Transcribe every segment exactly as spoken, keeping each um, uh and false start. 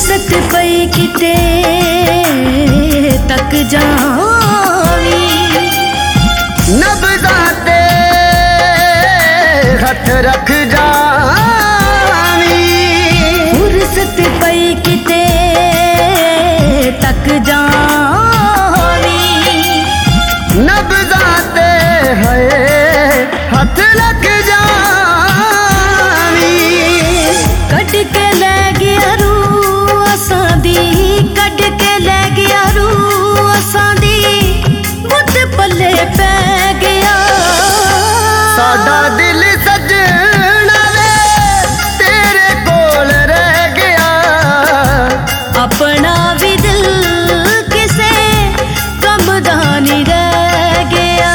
फुर्सत पई किते तक जावी नब्ज़ां ते हथ रख जावी फुर्सत पई किते तक जावी नब्ज़ां ते है हथ रख जावी कट के ले गया रू असां दी कट के ले गया रू असां दी बुत पल्ले पै गया साडा दिल सजना वे तेरे कोल रह गया अपना भी दिल किसे कम दा नहीं रह गया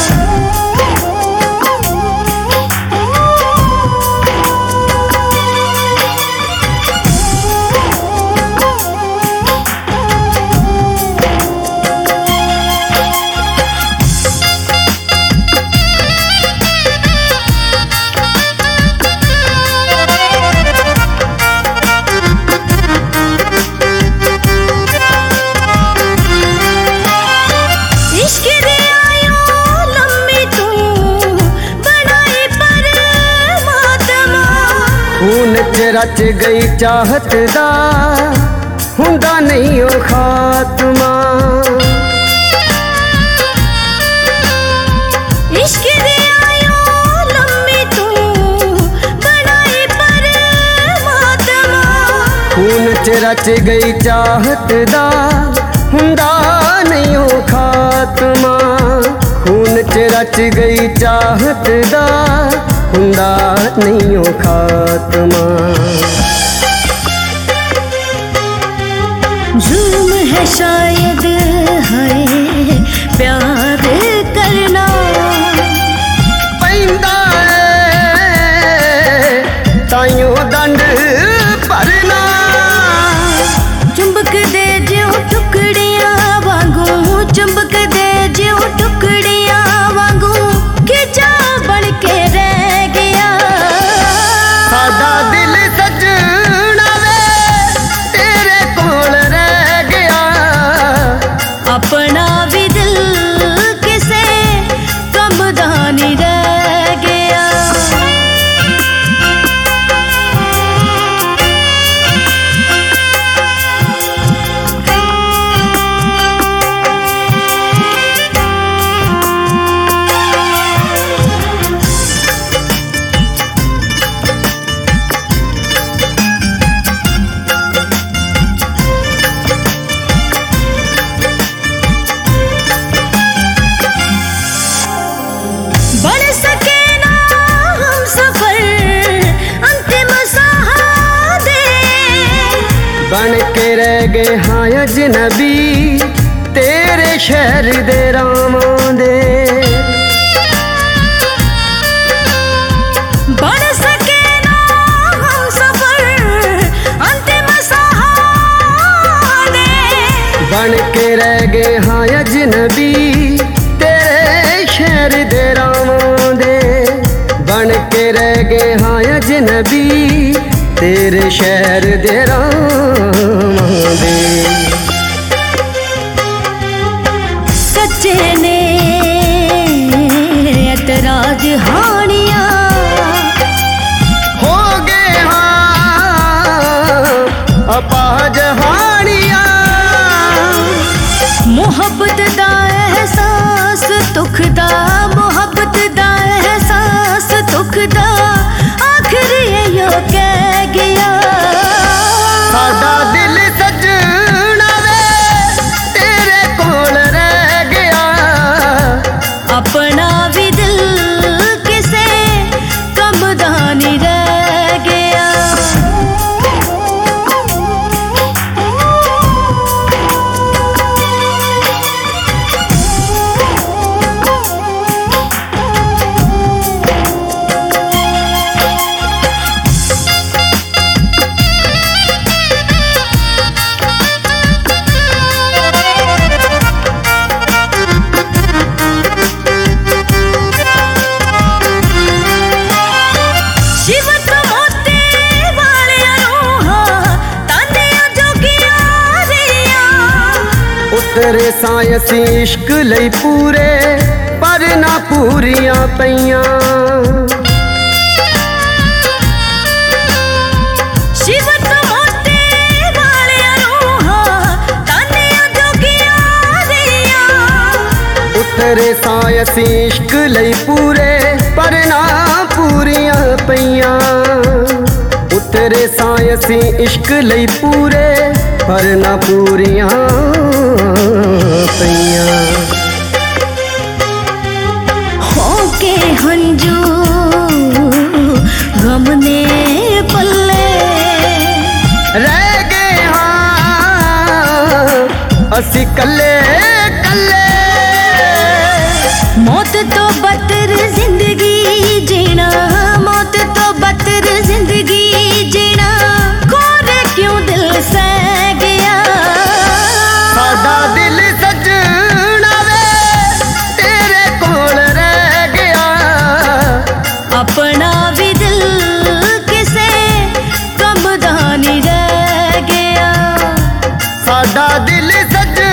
खून च रच गई चाहत दा हुंदा नहीं ओ खात्मा इश्क दे आयो लम्मी तू बनाई परमात्मा खून च रच गई चाहत दा हुंदा नहीं ओ खात्मा खून च रच गई चाहत दा हुंदा नहीं ओ खात्मा जुल्म है शायद है प्यार करना पैंदा ताइयों दंड भरना चुंबक दे ज्यों टुकड़ियां वांगू चुंबक दे ज्यों टुकड़ियां वांगू कि जा बन के रह गया साडा दिल सजना वे तेरे कोल रह गया अपना भी दिल किसे कम दा नहीं रह गया बढ़ सके ना हम सफर अंतिम साह दे बन के रह गए हाँ अजनबी तेरे शहर दे रावां दे बढ़ सके ना हम सफर अंतिम साह दे बन के रह गए हाँ अजनबी तेरे शहर दे रावां दे बन के रह गए हाँ अजनबी तेरे शहर दे रावां दे सच्चे ने एतराज हानिया हो गए हाँ अपाज हानिया मोहब्बत दा एहसास दुख दा मोहब्बत दा एहसास दुख दा आखिर यो कह गया साडा उतरे सां असीं इश्क लई पूरे पर ना पूरियां पईयां। शिव तमोते वालियां रूहां तानियां जोगियां दियां। उतरे सां असीं इश्क लई पूरे पर ना पूरियां पईयां। उतरे सां असीं इश्क लई पूरे पर ना पूरियां पईयां। होके हंजू गम ने पल्ले रह गए हाँ असी कल्ले कल्ले। मौत तो बदतर जिंदगी जीना, मौत तो बदतर जिंदगी जीना। कोरे क्यों दिल सह गया। साडा दिल सजना वे तेरे कोल रह गया। अपना भी दिल किसे कम दा नहीं रह गया। साडा दिल सजना